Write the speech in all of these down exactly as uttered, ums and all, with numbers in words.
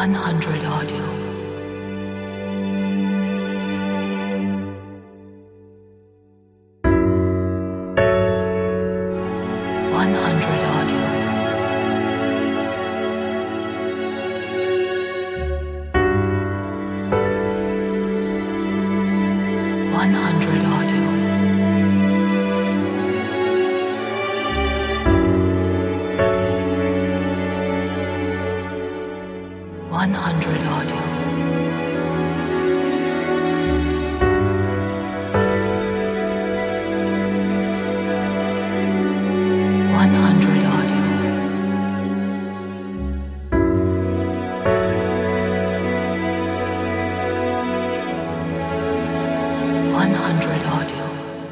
one hundred audio. one hundred audio. one hundred audio. one hundred audio. one hundred audio. one hundred audio.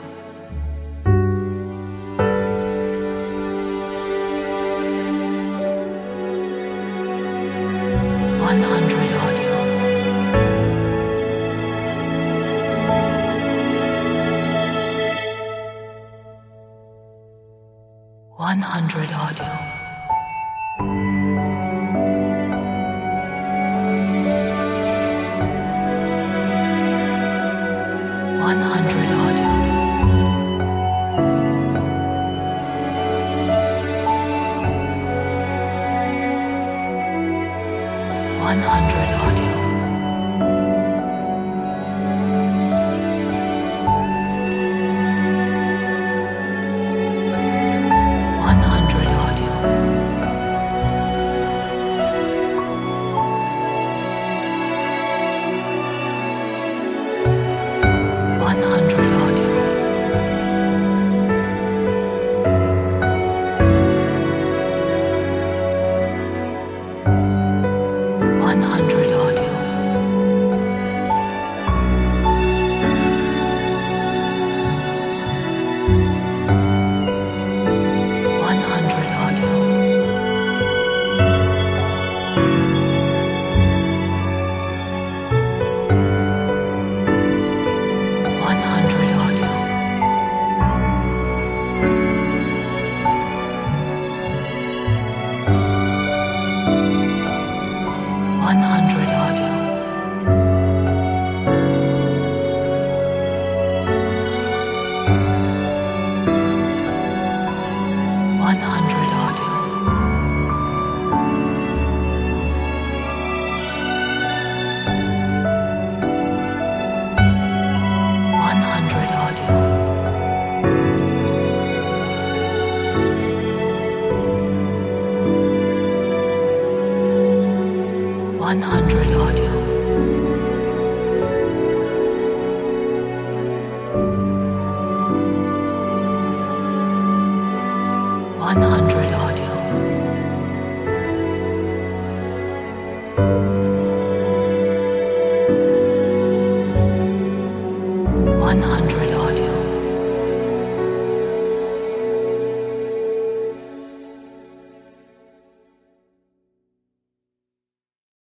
one hundred audio. one hundred audio. one hundred audio. one hundred audio. one hundred audio. one hundred audio. one hundred audio. one hundred audio. one hundred audio. one hundred audio. one hundred audio. one hundred audio. one hundred audio.